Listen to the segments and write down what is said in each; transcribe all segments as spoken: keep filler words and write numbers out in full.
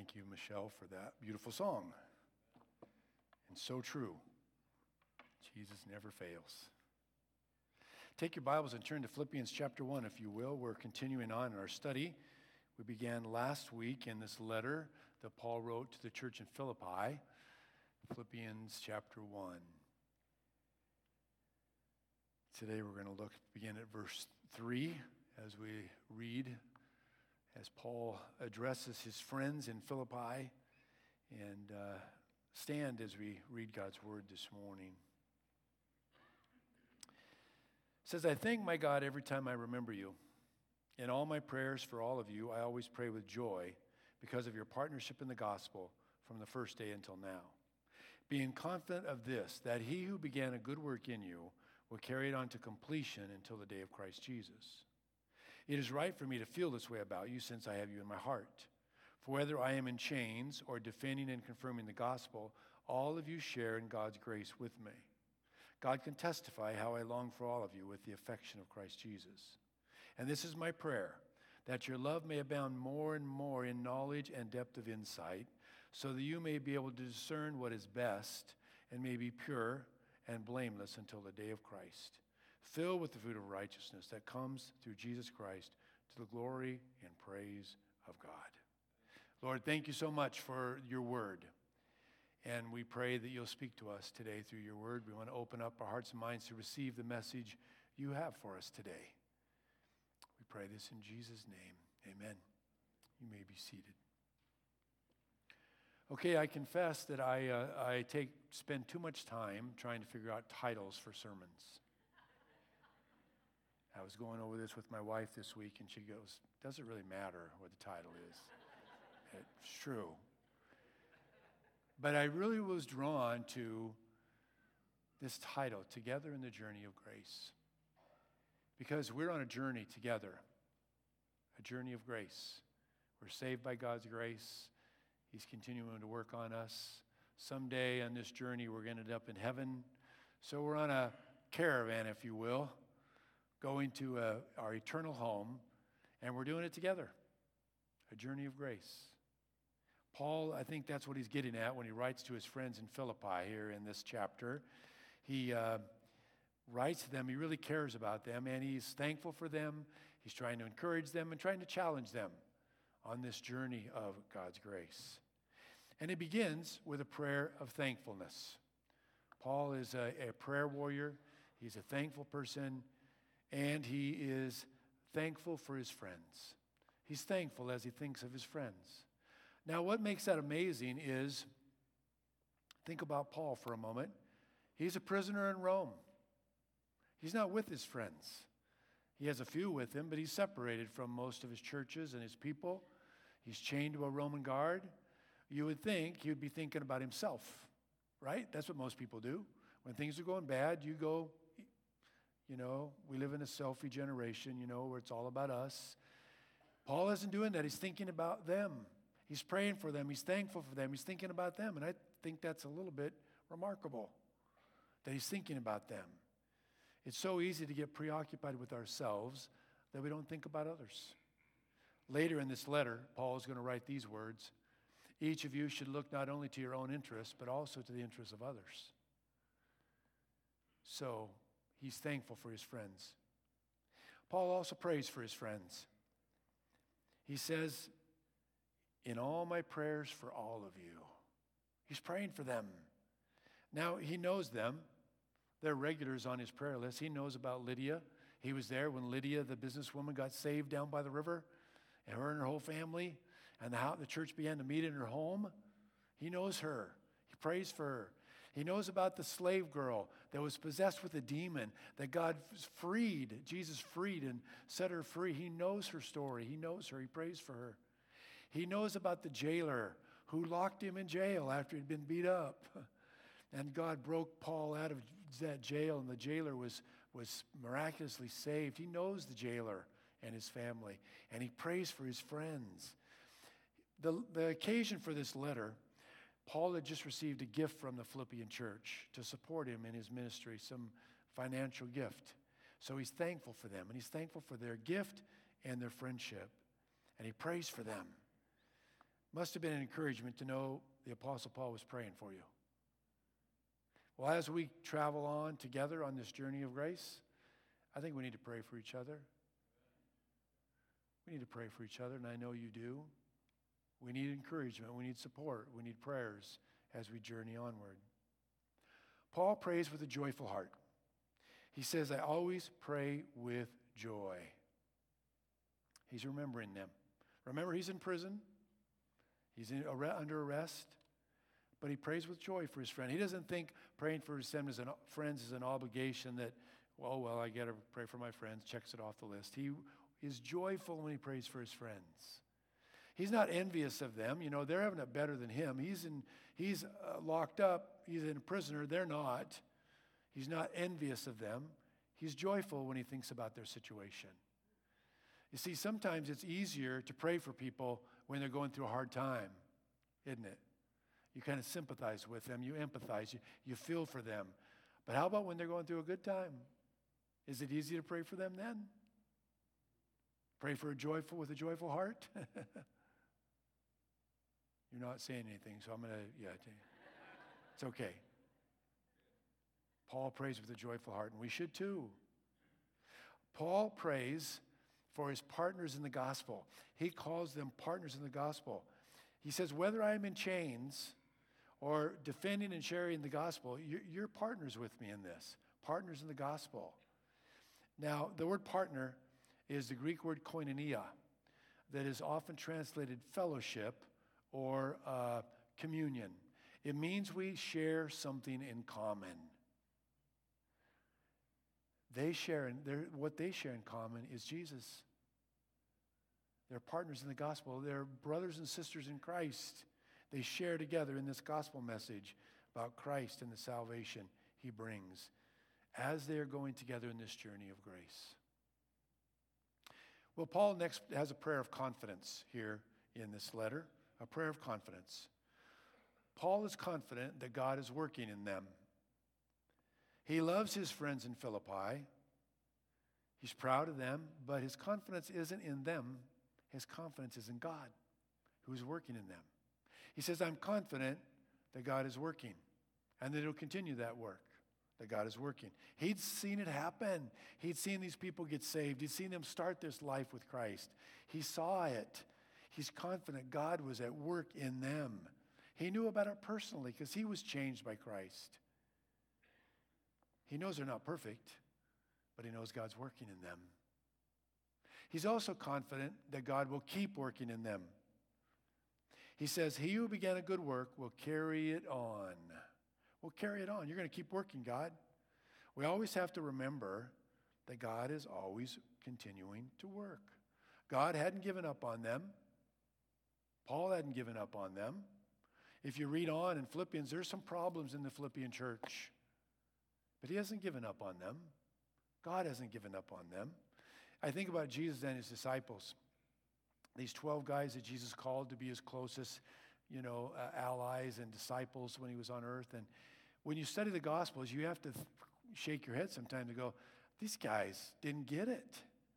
Thank you, Michelle, for that beautiful song. And so true. Jesus never fails. Take your Bibles and turn to Philippians chapter one, if you will. We're continuing on in our study. We began last week in this letter that Paul wrote to the church in Philippi, Philippians chapter one. Today we're going to look begin at verse three as we read, as Paul addresses his friends in Philippi, and uh, stand as we read God's word this morning. It says, I thank my God every time I remember you. In all my prayers for all of you, I always pray with joy because of your partnership in the gospel from the first day until now. Being confident of this, that he who began a good work in you will carry it on to completion until the day of Christ Jesus. It is right for me to feel this way about you since I have you in my heart. For whether I am in chains or defending and confirming the gospel, all of you share in God's grace with me. God can testify how I long for all of you with the affection of Christ Jesus. And this is my prayer, that your love may abound more and more in knowledge and depth of insight, so that you may be able to discern what is best and may be pure and blameless until the day of Christ, filled with the fruit of righteousness that comes through Jesus Christ to the glory and praise of God. Lord, thank you so much for your word. And we pray that you'll speak to us today through your word. We want to open up our hearts and minds to receive the message you have for us today. We pray this in Jesus' name. Amen. You may be seated. Okay, I confess that I uh, I take spend too much time trying to figure out titles for sermons. I was going over this with my wife this week, and she goes, doesn't really matter what the title is. It's true. But I really was drawn to this title, Together in the Journey of Grace. Because we're on a journey together, a journey of grace. We're saved by God's grace. He's continuing to work on us. Someday on this journey, we're going to end up in heaven. So we're on a caravan, if you will, going to uh, our eternal home, and we're doing it together, a journey of grace. Paul, I think that's what he's getting at when he writes to his friends in Philippi here in this chapter. He uh, writes to them, he really cares about them, and he's thankful for them. He's trying to encourage them and trying to challenge them on this journey of God's grace. And it begins with a prayer of thankfulness. Paul is a, a prayer warrior. He's a thankful person, and he is thankful for his friends. He's thankful as he thinks of his friends. Now, what makes that amazing is, think about Paul for a moment. He's a prisoner in Rome. He's not with his friends. He has a few with him, but he's separated from most of his churches and his people. He's chained to a Roman guard. You would think he would be thinking about himself, right? That's what most people do. When things are going bad, you go, you know, we live in a selfie generation, you know, where it's all about us. Paul isn't doing that. He's thinking about them. He's praying for them. He's thankful for them. He's thinking about them. And I think that's a little bit remarkable that he's thinking about them. It's so easy to get preoccupied with ourselves that we don't think about others. Later in this letter, Paul is going to write these words. Each of you should look not only to your own interests, but also to the interests of others. So he's thankful for his friends. Paul also prays for his friends. He says, in all my prayers for all of you. He's praying for them. Now, he knows them. They're regulars on his prayer list. He knows about Lydia. He was there when Lydia, the businesswoman, got saved down by the river, and her and her whole family, and the, how the church began to meet in her home. He knows her. He prays for her. He knows about the slave girl that was possessed with a demon that God freed, Jesus freed and set her free. He knows her story. He knows her. He prays for her. He knows about the jailer who locked him in jail after he'd been beat up. And God broke Paul out of that jail, and the jailer was, was miraculously saved. He knows the jailer and his family, and he prays for his friends. The, the occasion for this letter, Paul had just received a gift from the Philippian church to support him in his ministry, some financial gift. So he's thankful for them, and he's thankful for their gift and their friendship, and he prays for them. Must have been an encouragement to know the Apostle Paul was praying for you. Well, as we travel on together on this journey of grace, I think we need to pray for each other. We need to pray for each other, and I know you do. We need encouragement. We need support. We need prayers as we journey onward. Paul prays with a joyful heart. He says, I always pray with joy. He's remembering them. Remember, he's in prison. He's in, under arrest. But he prays with joy for his friend. He doesn't think praying for his friends is an, friends is an obligation that, well, well, I got to pray for my friends, checks it off the list. He is joyful when he prays for his friends. He's not envious of them. You know, they're having it better than him. He's in, he's uh, locked up. He's in a prisoner. They're not. He's not envious of them. He's joyful when he thinks about their situation. You see, sometimes it's easier to pray for people when they're going through a hard time, isn't it? You kind of sympathize with them. You empathize. You, you feel for them. But how about when they're going through a good time? Is it easy to pray for them then? Pray for a joyful, with a joyful heart? You're not saying anything, so I'm going to, yeah. It's okay. Paul prays with a joyful heart, and we should too. Paul prays for his partners in the gospel. He calls them partners in the gospel. He says, whether I'm in chains or defending and sharing the gospel, you're, you're partners with me in this. Partners in the gospel. Now, the word partner is the Greek word koinonia that is often translated fellowship or uh, communion. It means we share something in common. They share, in, what they share in common is Jesus. They're partners in the gospel. They're brothers and sisters in Christ. They share together in this gospel message about Christ and the salvation he brings as they are going together in this journey of grace. Well, Paul next has a prayer of confidence here in this letter, a prayer of confidence. Paul is confident that God is working in them. He loves his friends in Philippi. He's proud of them, but his confidence isn't in them. His confidence is in God, who's working in them. He says, I'm confident that God is working and that he'll continue that work, that God is working. He'd seen it happen. He'd seen these people get saved. He'd seen them start this life with Christ. He saw it. He's confident God was at work in them. He knew about it personally because he was changed by Christ. He knows they're not perfect, but he knows God's working in them. He's also confident that God will keep working in them. He says, he who began a good work will carry it on. We'll carry it on. You're going to keep working, God. We always have to remember that God is always continuing to work. God hadn't given up on them. Paul hadn't given up on them. If you read on in Philippians, there's some problems in the Philippian church. But he hasn't given up on them. God hasn't given up on them. I think about Jesus and his disciples. These twelve guys that Jesus called to be his closest, you know, uh, allies and disciples when he was on earth. And when you study the Gospels, you have to th- shake your head sometimes and go, these guys didn't get it.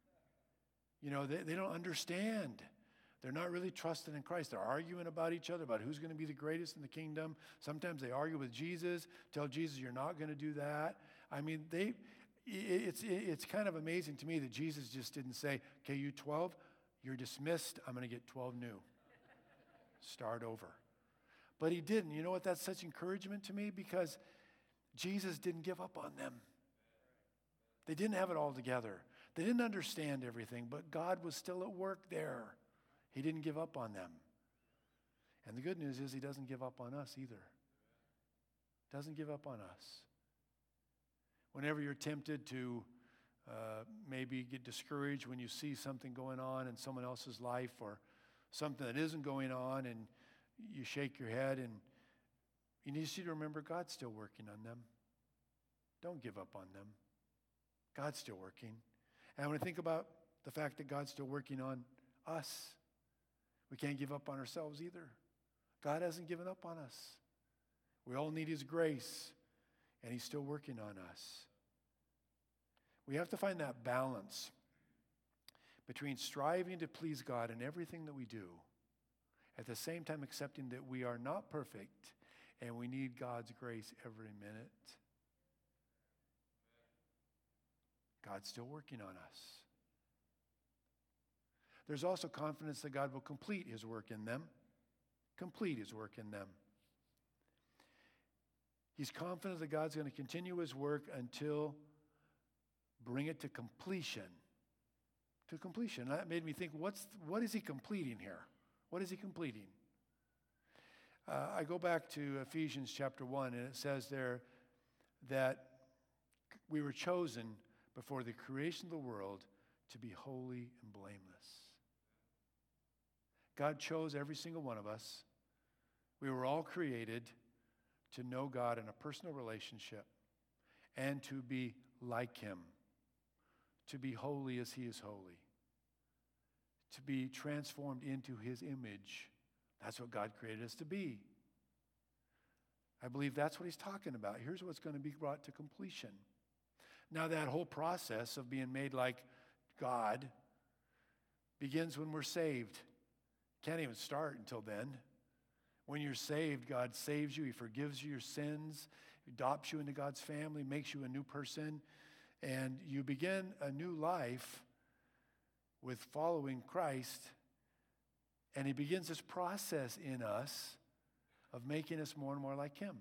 You know, they, they don't understand. They're not really trusting in Christ. They're arguing about each other, about who's going to be the greatest in the kingdom. Sometimes they argue with Jesus, tell Jesus, you're not going to do that. I mean, they. It's, it's kind of amazing to me that Jesus just didn't say, okay, you twelve, you're dismissed. I'm going to get twelve new. Start over. But he didn't. You know what? That's such encouragement to me because Jesus didn't give up on them. They didn't have it all together. They didn't understand everything, but God was still at work there. He didn't give up on them. And the good news is he doesn't give up on us either. Doesn't give up on us. Whenever you're tempted to uh, maybe get discouraged when you see something going on in someone else's life or something that isn't going on and you shake your head, and you need to remember God's still working on them. Don't give up on them. God's still working. And when I think about the fact that God's still working on us, we can't give up on ourselves either. God hasn't given up on us. We all need his grace, and he's still working on us. We have to find that balance between striving to please God in everything that we do At the same time, accepting that we are not perfect and we need God's grace every minute. God's still working on us. There's also confidence that God will complete his work in them. Complete his work in them. He's confident that God's going to continue his work until bring it to completion. To completion. That made me think, what's what is he completing here? What is he completing? Uh, I go back to Ephesians chapter one, and it says there that we were chosen before the creation of the world to be holy and blameless. God chose every single one of us. We were all created to know God in a personal relationship and to be like him, to be holy as he is holy, to be transformed into his image. That's what God created us to be. I believe that's what he's talking about. Here's what's going to be brought to completion. Now, that whole process of being made like God begins when we're saved. Can't even start until then. When you're saved, God saves you. He forgives you your sins, adopts you into God's family, makes you a new person, and you begin a new life with following Christ, and he begins this process in us of making us more and more like him.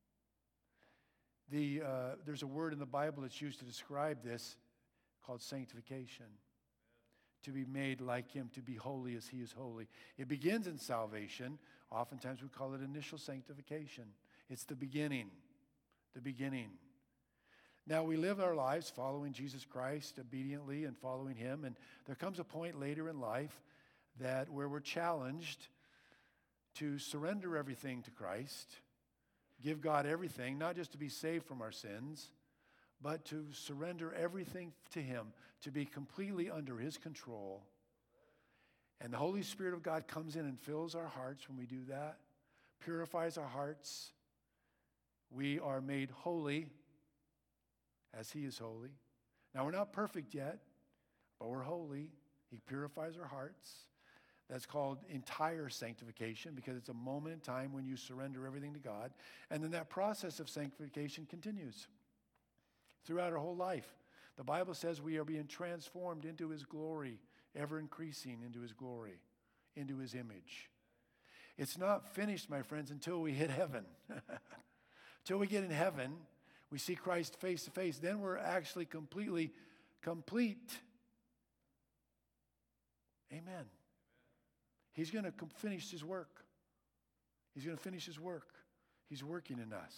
The, uh, there's a word in the Bible that's used to describe this called sanctification. To be made like him, to be holy as he is holy. It begins in salvation. Oftentimes we call it initial sanctification. It's the beginning, the beginning. Now we live our lives following Jesus Christ obediently and following him, and there comes a point later in life that where we're challenged to surrender everything to Christ, give God everything, not just to be saved from our sins, but to surrender everything to him, to be completely under his control. And the Holy Spirit of God comes in and fills our hearts when we do that, purifies our hearts. We are made holy as he is holy. Now, we're not perfect yet, but we're holy. He purifies our hearts. That's called entire sanctification because it's a moment in time when you surrender everything to God. And then that process of sanctification continues throughout our whole life. The Bible says we are being transformed into his glory, ever increasing into his glory, into his image. It's not finished, my friends, until we hit heaven. Until we get in heaven, we see Christ face to face. Then we're actually completely complete. Amen. He's going to finish his work. He's going to finish his work. He's working in us.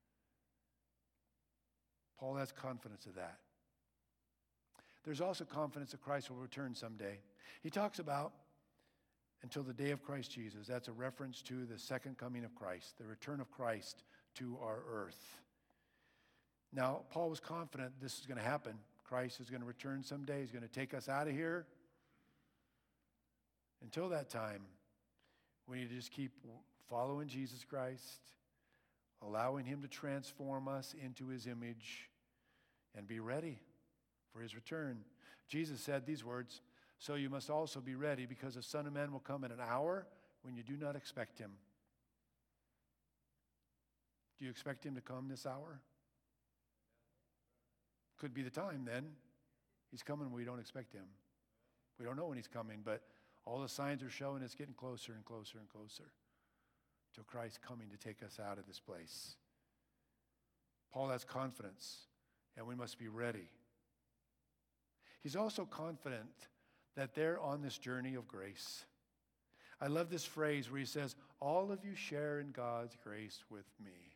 Paul has confidence of that. There's also confidence that Christ will return someday. He talks about until the day of Christ Jesus. That's a reference to the second coming of Christ, the return of Christ to our earth. Now, Paul was confident this is going to happen. Christ is going to return someday. He's going to take us out of here. Until that time, we need to just keep following Jesus Christ, allowing him to transform us into his image, and be ready for his return. Jesus said these words, "So you must also be ready, because the Son of Man will come in an hour when you do not expect him." Do you expect him to come this hour? Could be the time then. He's coming when we don't expect him. We don't know when he's coming, but all the signs are showing it's getting closer and closer and closer to Christ coming to take us out of this place. Paul has confidence, and we must be ready. He's also confident that they're on this journey of grace. I love this phrase where he says, "All of you share in God's grace with me."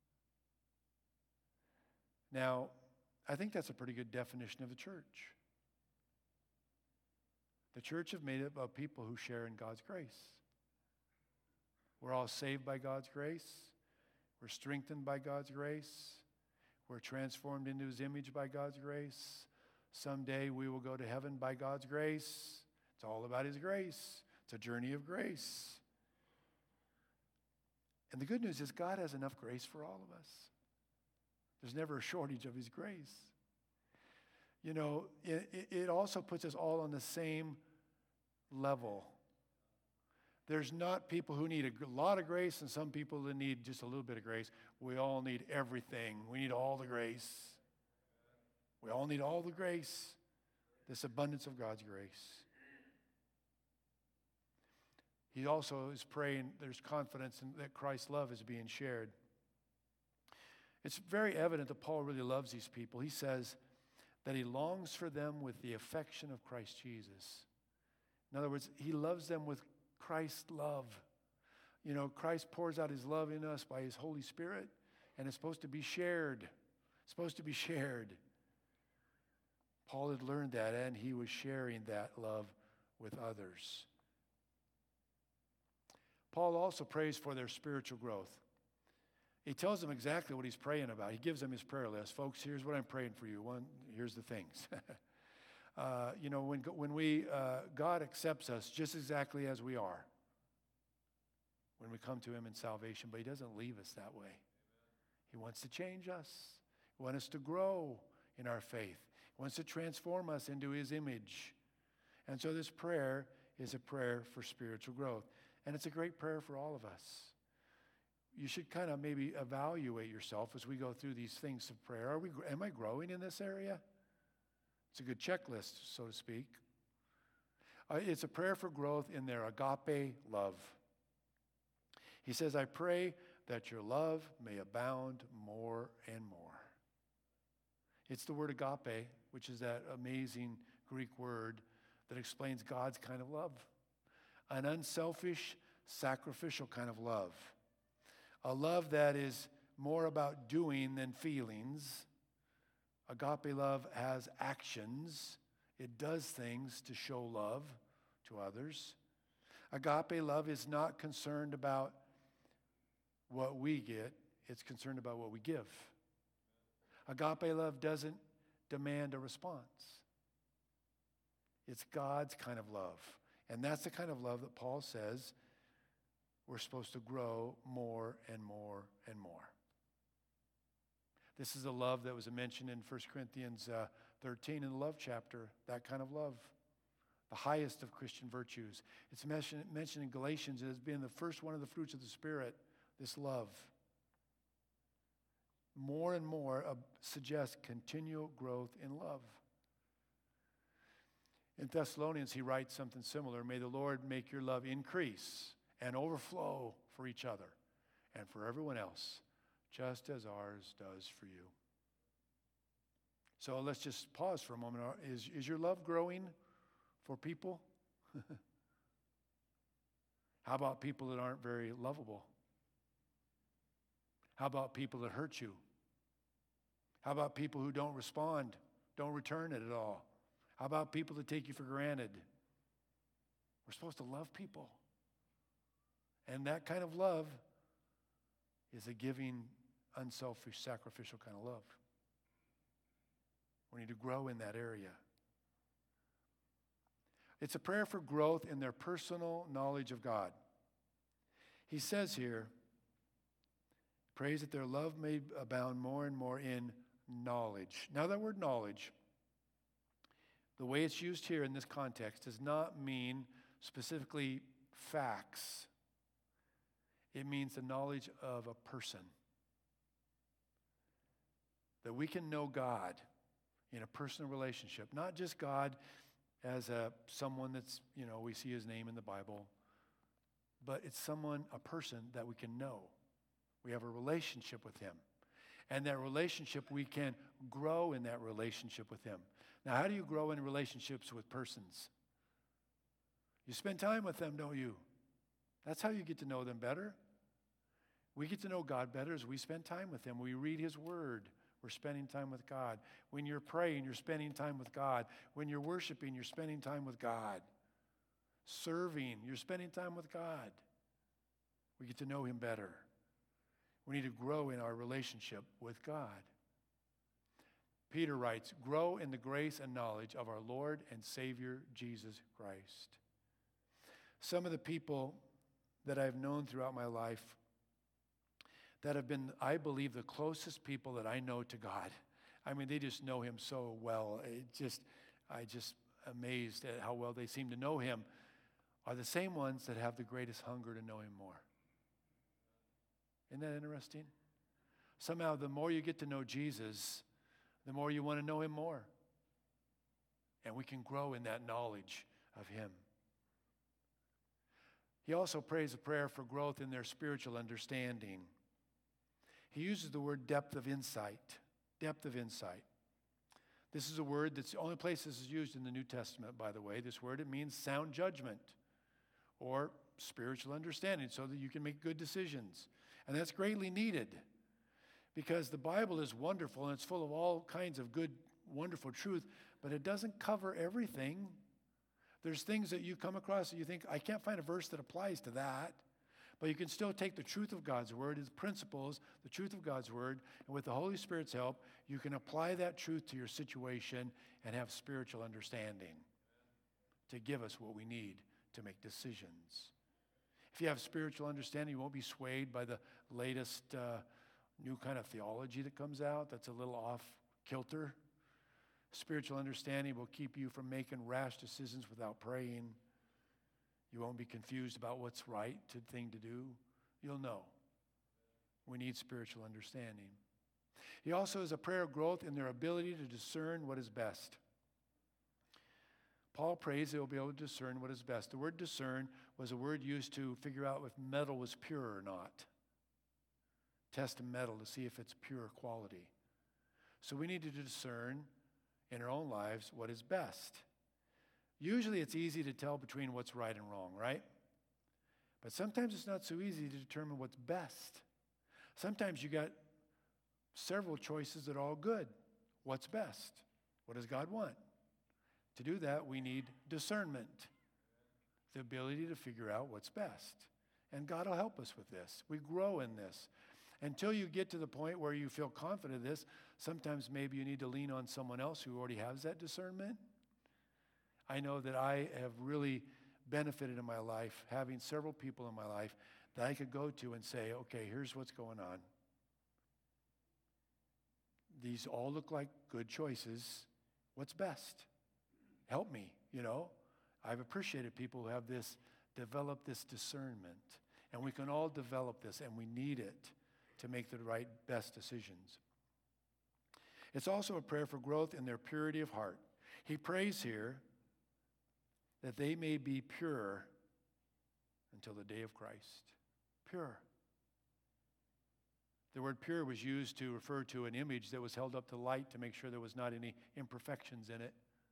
Now, I think that's a pretty good definition of the church. The church is made up of people who share in God's grace. We're all saved by God's grace. We're strengthened by God's grace. We're transformed into his image by God's grace. Someday we will go to heaven by God's grace. It's all about his grace. It's a journey of grace. And the good news is God has enough grace for all of us. There's never a shortage of his grace. You know, it, it also puts us all on the same level. There's not people who need a lot of grace and some people that need just a little bit of grace. We all need everything. We need all the grace. We all need all the grace, this abundance of God's grace. He also is praying, there's confidence in, that Christ's love is being shared. It's very evident that Paul really loves these people. He says that he longs for them with the affection of Christ Jesus. In other words, he loves them with Christ's love. You know, Christ pours out his love in us by his Holy Spirit, and it's supposed to be shared. It's supposed to be shared. Paul had learned that, and he was sharing that love with others. Paul also prays for their spiritual growth. He tells them exactly what he's praying about. He gives them his prayer list. Folks, here's what I'm praying for you. One, here's the things. uh, you know, when, when we, uh, God accepts us just exactly as we are when we come to him in salvation, but he doesn't leave us that way. He wants to change us. He wants us to grow in our faith. He wants to transform us into his image. And so this prayer is a prayer for spiritual growth. And it's a great prayer for all of us. You should kind of maybe evaluate yourself as we go through these things of prayer. Are we, am I growing in this area? It's a good checklist, so to speak. Uh, it's a prayer for growth in their agape love. He says, I pray that your love may abound more and more. It's the word agape, which is that amazing Greek word that explains God's kind of love. An unselfish, sacrificial kind of love. A love that is more about doing than feelings. Agape love has actions. It does things to show love to others. Agape love is not concerned about what we get. It's concerned about what we give. Agape love doesn't demand a response. It's God's kind of love. And that's the kind of love that Paul says we're supposed to grow more and more and more. This is a love that was mentioned in First Corinthians uh, thirteen in the love chapter, that kind of love, the highest of Christian virtues. It's mentioned, mentioned in Galatians as being the first one of the fruits of the Spirit, this love. More and more uh, suggests continual growth in love. In Thessalonians, he writes something similar. May the Lord make your love increase and overflow for each other and for everyone else, just as ours does for you. So let's just pause for a moment. Is, is your love growing for people? How about people that aren't very lovable? How about people that hurt you? How about people who don't respond, don't return it at all? How about people that take you for granted? We're supposed to love people. And that kind of love is a giving, unselfish, sacrificial kind of love. We need to grow in that area. It's a prayer for growth in their personal knowledge of God. He says here, prays that their love may abound more and more in knowledge. Now that word knowledge, the way it's used here in this context does not mean specifically facts. It means the knowledge of a person. That we can know God in a personal relationship. Not just God as a someone that's, you know, we see his name in the Bible. But it's someone, a person that we can know. We have a relationship with him. And that relationship, we can grow in that relationship with him. Now, how do you grow in relationships with persons? You spend time with them, don't you? That's how you get to know them better. We get to know God better as we spend time with him. We read his word. We're spending time with God. When you're praying, you're spending time with God. When you're worshiping, you're spending time with God. Serving, you're spending time with God. We get to know him better. We need to grow in our relationship with God. Peter writes, grow in the grace and knowledge of our Lord and Savior, Jesus Christ. Some of the people that I've known throughout my life that have been, I believe, the closest people that I know to God. I mean, they just know him so well. It just, I just amazed at how well they seem to know him. are the same ones that have the greatest hunger to know him more. Isn't that interesting? Somehow, the more you get to know Jesus, the more you want to know him more. And we can grow in that knowledge of him. He also prays a prayer for growth in their spiritual understanding. He uses the word depth of insight. Depth of insight. This is a word that's the only place this is used in the New Testament, by the way. This word, it means sound judgment or spiritual understanding so that you can make good decisions. And that's greatly needed because the Bible is wonderful and it's full of all kinds of good, wonderful truth, but it doesn't cover everything. There's things that you come across that you think, I can't find a verse that applies to that. But you can still take the truth of God's word, his principles, the truth of God's word, and with the Holy Spirit's help, you can apply that truth to your situation and have spiritual understanding to give us what we need to make decisions. If you have spiritual understanding, you won't be swayed by the latest uh, new kind of theology that comes out that's a little off kilter. Spiritual understanding will keep you from making rash decisions without praying. You won't be confused about what's right to thing to do. You'll know. We need spiritual understanding. He also has a prayer of growth in their ability to discern what is best. Paul prays they will be able to discern what is best. The word discern was a word used to figure out if metal was pure or not. Test a metal to see if it's pure quality. So we need to discern in our own lives what is best. Usually it's easy to tell between what's right and wrong, right? But sometimes it's not so easy to determine what's best. Sometimes you got several choices that are all good. What's best? What does God want? To do that, we need discernment, the ability to figure out what's best. And God will help us with this. We grow in this. Until you get to the point where you feel confident in this, sometimes maybe you need to lean on someone else who already has that discernment. I know that I have really benefited in my life having several people in my life that I could go to and say, okay, here's what's going on. These all look like good choices. What's best? Help me, you know. I've appreciated people who have this, develop this discernment. And we can all develop this, and we need it to make the right, best decisions. It's also a prayer for growth in their purity of heart. He prays here that they may be pure until the day of Christ. Pure. The word pure was used to refer to an image that was held up to light to make sure there was not any imperfections in it.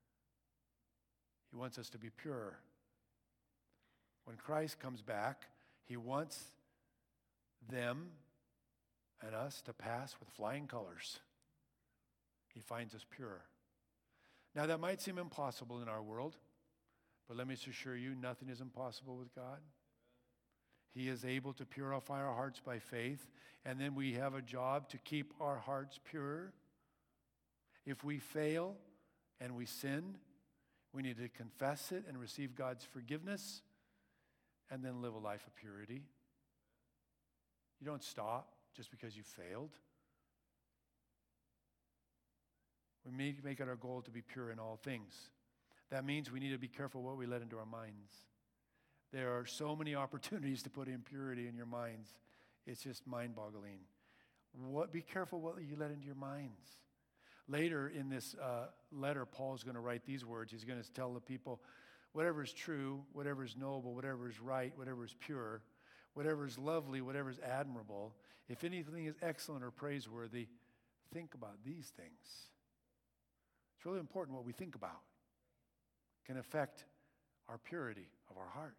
He wants us to be pure. When Christ comes back, he wants them and us to pass with flying colors. He finds us pure. Now that might seem impossible in our world, but let me assure you, nothing is impossible with God. He is able to purify our hearts by faith, and then we have a job to keep our hearts pure. If we fail and we sin, we need to confess it and receive God's forgiveness, and then live a life of purity. You don't stop just because you failed. We need to make it our goal to be pure in all things. That means we need to be careful what we let into our minds. There are so many opportunities to put impurity in your minds. It's just mind-boggling. What, be careful what you let into your minds. Later in this uh, letter, Paul's going to write these words. He's going to tell the people, whatever is true, whatever is noble, whatever is right, whatever is pure, whatever is lovely, whatever is admirable, if anything is excellent or praiseworthy, think about these things. It's really important what we think about. It can affect our purity of our heart.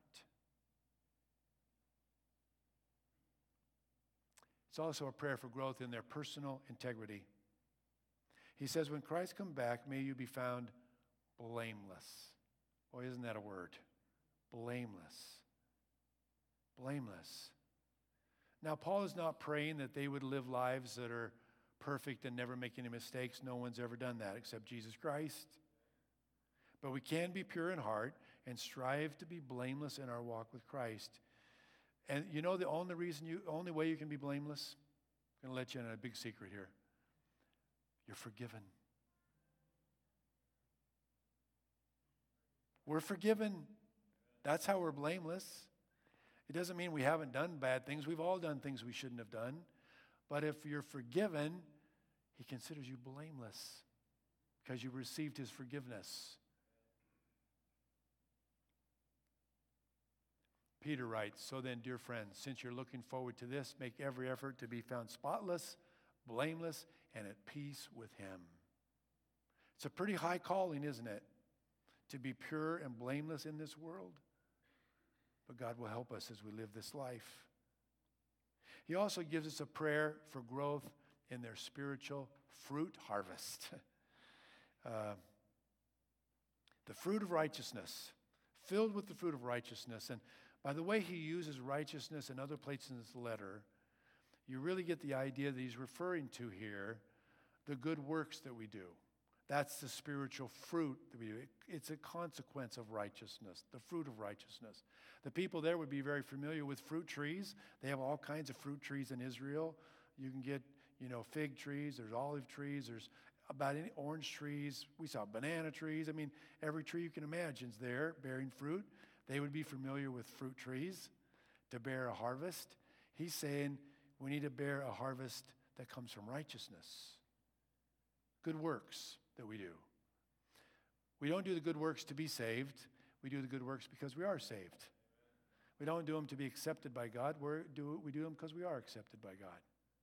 It's also a prayer for growth in their personal integrity. He says, when Christ comes back, may you be found blameless. Boy, isn't that a word? Blameless. Blameless. Now, Paul is not praying that they would live lives that are perfect and never make any mistakes. No one's ever done that except Jesus Christ. But we can be pure in heart and strive to be blameless in our walk with Christ. And you know the only reason you, only way you can be blameless? I'm going to let you in on a big secret here. You're forgiven. We're forgiven. That's how we're blameless. It doesn't mean we haven't done bad things. We've all done things we shouldn't have done. But if you're forgiven, he considers you blameless because you received his forgiveness. Peter writes, so then, dear friends, since you're looking forward to this, make every effort to be found spotless, blameless, and at peace with him. It's a pretty high calling, isn't it? To be pure and blameless in this world. But God will help us as we live this life. He also gives us a prayer for growth in their spiritual fruit harvest. uh, the fruit of righteousness, filled with the fruit of righteousness. And by the way he uses righteousness in other places in this letter, you really get the idea that he's referring to here the good works that we do. That's the spiritual fruit that we do. It, it's a consequence of righteousness, the fruit of righteousness. The people there would be very familiar with fruit trees. They have all kinds of fruit trees in Israel. You can get, you know, fig trees, there's olive trees, there's about any orange trees. We saw banana trees. I mean, every tree you can imagine is there bearing fruit. They would be familiar with fruit trees to bear a harvest. He's saying we need to bear a harvest that comes from righteousness. Good works that we do. We don't do the good works to be saved. We do the good works because we are saved. We don't do them to be accepted by God. We're do, we do them because we are accepted by God.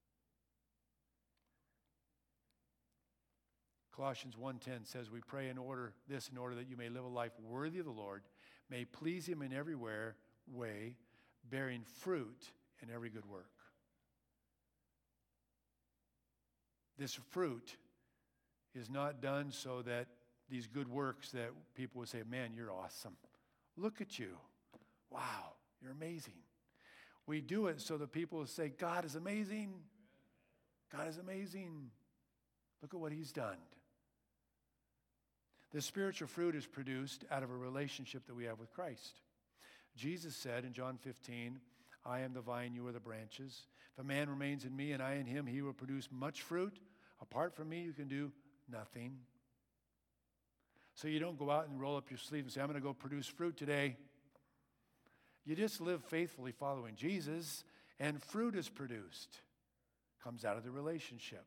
Colossians one ten says, we pray in order this in order that you may live a life worthy of the Lord, may please him in every way, bearing fruit in every good work. This fruit is not done so that these good works that people would say, man, you're awesome. Look at you. Wow, you're amazing. We do it so that people will say, God is amazing. God is amazing. Look at what he's done. The spiritual fruit is produced out of a relationship that we have with Christ. Jesus said in John fifteen, I am the vine, you are the branches. If a man remains in me and I in him, he will produce much fruit. Apart from me, you can do nothing. So you don't go out and roll up your sleeve and say, I'm going to go produce fruit today. You just live faithfully following Jesus, and fruit is produced. Comes out of the relationship.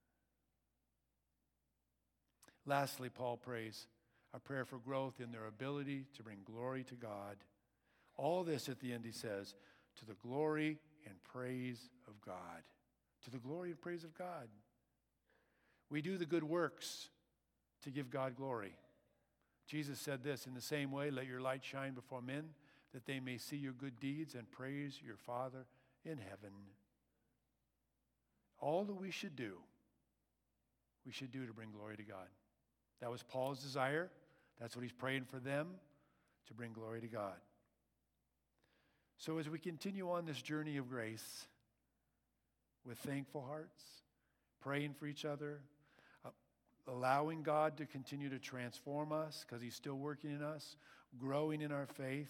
Lastly, Paul prays a prayer for growth in their ability to bring glory to God. All this at the end, he says, to the glory and praise of God. To the glory and praise of God. We do the good works to give God glory. Jesus said this, in the same way, let your light shine before men, that they may see your good deeds and praise your Father in heaven. All that we should do, we should do to bring glory to God. That was Paul's desire. That's what he's praying for them, to bring glory to God. So as we continue on this journey of grace with thankful hearts, praying for each other, uh, allowing God to continue to transform us because he's still working in us, growing in our faith,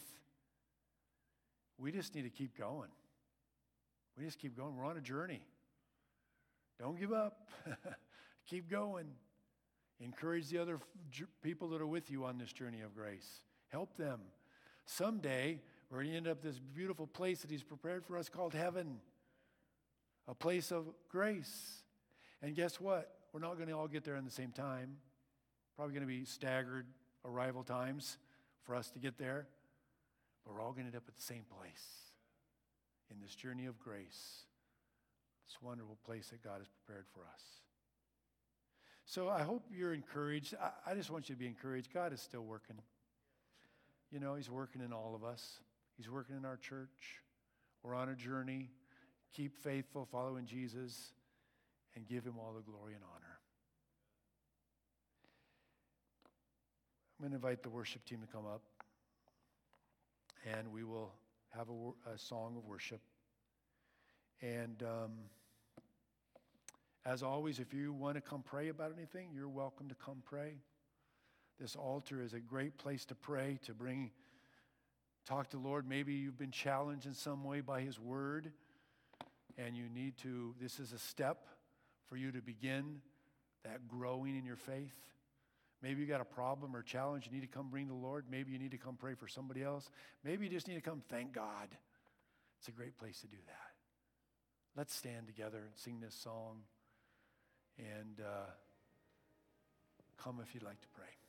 we just need to keep going. We just keep going. We're on a journey. Don't give up. Keep going. Encourage the other f- people that are with you on this journey of grace. Help them. Someday, we're going to end up this beautiful place that he's prepared for us called heaven. A place of grace. And guess what? We're not going to all get there in the same time. Probably going to be staggered arrival times for us to get there. But we're all going to end up at the same place in this journey of grace. This wonderful place that God has prepared for us. So I hope you're encouraged. I, I just want you to be encouraged. God is still working. You know, he's working in all of us. He's working in our church. We're on a journey. Keep faithful, following Jesus, and give him all the glory and honor. I'm going to invite the worship team to come up, and we will have a, a song of worship. And um, as always, if you want to come pray about anything, you're welcome to come pray. This altar is a great place to pray, to bring, talk to the Lord. Maybe you've been challenged in some way by his word, and you need to, this is a step for you to begin that growing in your faith. Maybe you got a problem or challenge you need to come bring to the Lord. Maybe you need to come pray for somebody else. Maybe you just need to come thank God. It's a great place to do that. Let's stand together and sing this song. And uh, come if you'd like to pray.